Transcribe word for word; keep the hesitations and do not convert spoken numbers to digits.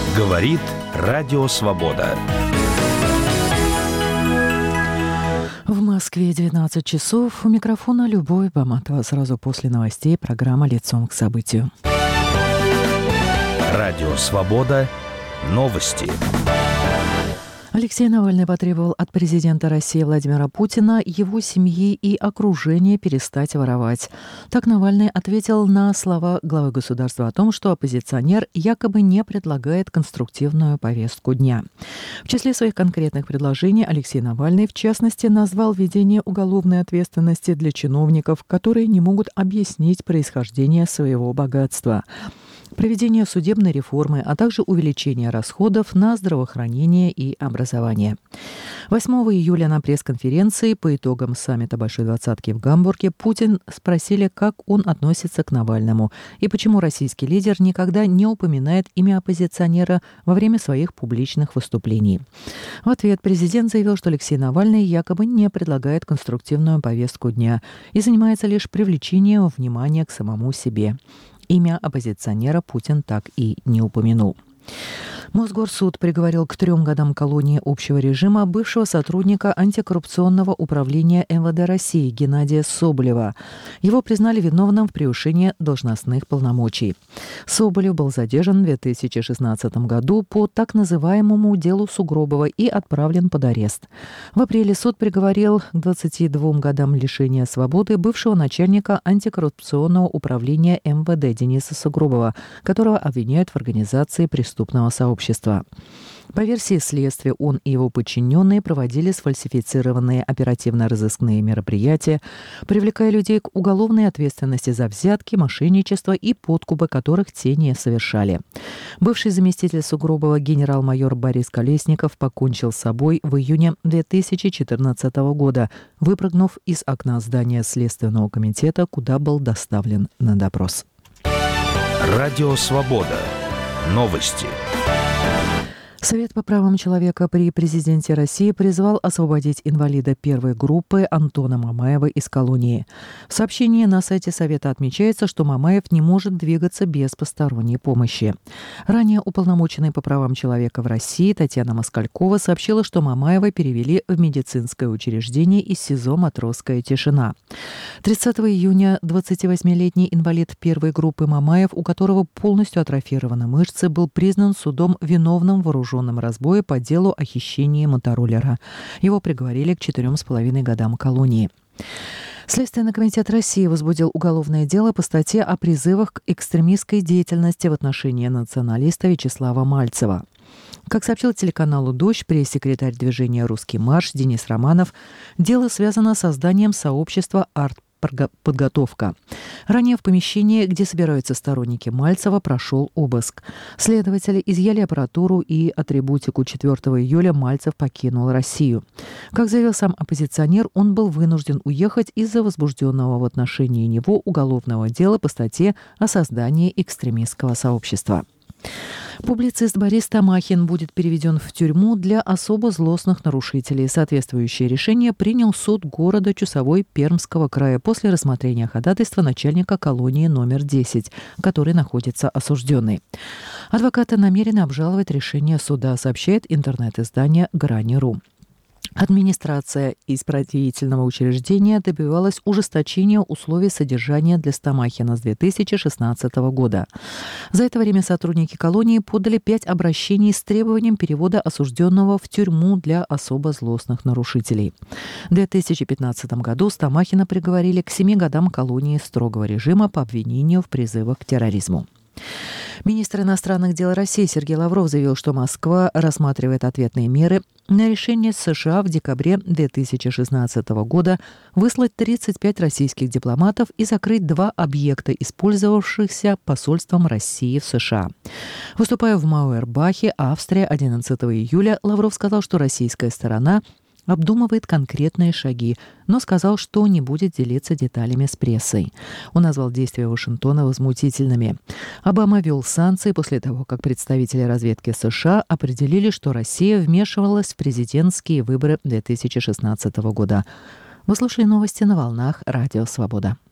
Говорит Радио Свобода. В Москве девятнадцать часов. У микрофона Любовь Баматова. Сразу после новостей программа «Лицом к событию». Радио Свобода. Новости. Алексей Навальный потребовал от президента России Владимира Путина, его семьи и окружения перестать воровать. Так Навальный ответил на слова главы государства о том, что оппозиционер якобы не предлагает конструктивную повестку дня. В числе своих конкретных предложений Алексей Навальный, в частности, назвал введение уголовной ответственности для чиновников, которые не могут объяснить происхождение своего богатства, проведение судебной реформы, а также увеличение расходов на здравоохранение и образование. восьмого июля на пресс-конференции по итогам саммита Большой двадцатки в Гамбурге Путин спросили, как он относится к Навальному и почему российский лидер никогда не упоминает имя оппозиционера во время своих публичных выступлений. В ответ президент заявил, что Алексей Навальный якобы не предлагает конструктивную повестку дня и занимается лишь привлечением внимания к самому себе. Имя оппозиционера Путин так и не упомянул. Мосгорсуд приговорил к трем годам колонии общего режима бывшего сотрудника антикоррупционного управления эм вэ дэ России Геннадия Соболева. Его признали виновным в превышении должностных полномочий. Соболев был задержан в две тысячи шестнадцатом году по так называемому делу Сугробова и отправлен под арест. В апреле суд приговорил к двадцати двум годам лишения свободы бывшего начальника антикоррупционного управления эм вэ дэ Дениса Сугробова, которого обвиняют в организации преступного сообщества. По версии следствия, он и его подчиненные проводили сфальсифицированные оперативно-розыскные мероприятия, привлекая людей к уголовной ответственности за взятки, мошенничество и подкупы, которых те не совершали. Бывший заместитель Сугробова генерал-майор Борис Колесников покончил с собой в июне две тысячи четырнадцатого года, выпрыгнув из окна здания Следственного комитета, куда был доставлен на допрос. Радио Свобода. Новости. Совет по правам человека при президенте России призвал освободить инвалида первой группы Антона Мамаева из колонии. В сообщении на сайте Совета отмечается, что Мамаев не может двигаться без посторонней помощи. Ранее уполномоченный по правам человека в России Татьяна Москалькова сообщила, что Мамаева перевели в медицинское учреждение из СИЗО «Матросская тишина». тридцатого июня двадцативосьмилетний инвалид первой группы Мамаев, у которого полностью атрофированы мышцы, был признан судом виновным в вооруженном разбое по делу о хищении мотороллера. Его приговорили к четырем с половиной годам колонии. Следственный комитет России возбудил уголовное дело по статье о призывах к экстремистской деятельности в отношении националиста Вячеслава Мальцева. Как сообщил телеканалу «Дождь» пресс-секретарь движения «Русский марш» Денис Романов, дело связано с созданием сообщества «Арт подготовка». Ранее в помещении, где собираются сторонники Мальцева, прошел обыск. Следователи изъяли аппаратуру и атрибутику. четвёртого июля Мальцев покинул Россию. Как заявил сам оппозиционер, он был вынужден уехать из-за возбужденного в отношении него уголовного дела по статье о создании экстремистского сообщества. Публицист Борис Тамахин будет переведен в тюрьму для особо злостных нарушителей. Соответствующее решение принял суд города Чусовой Пермского края после рассмотрения ходатайства начальника колонии номер десять, в которой находится осужденный. Адвокаты намерены обжаловать решение суда, сообщает интернет-издание «Грани.ру». Администрация исправительного учреждения добивалась ужесточения условий содержания для Стамахина с две тысячи шестнадцатого года. За это время сотрудники колонии подали пять обращений с требованием перевода осужденного в тюрьму для особо злостных нарушителей. В две тысячи пятнадцатом году Стамахина приговорили к семи годам колонии строгого режима по обвинению в призывах к терроризму. Министр иностранных дел России Сергей Лавров заявил, что Москва рассматривает ответные меры на решение США в декабре две тысячи шестнадцатого года выслать тридцать пять российских дипломатов и закрыть два объекта, использовавшихся посольством России в США. Выступая в Мауэрбахе, Австрия, одиннадцатого июля, Лавров сказал, что российская сторона обдумывает конкретные шаги, но сказал, что не будет делиться деталями с прессой. Он назвал действия Вашингтона возмутительными. Обама ввел санкции после того, как представители разведки США определили, что Россия вмешивалась в президентские выборы две тысячи шестнадцатого года. Вы слушали новости на волнах Радио Свобода.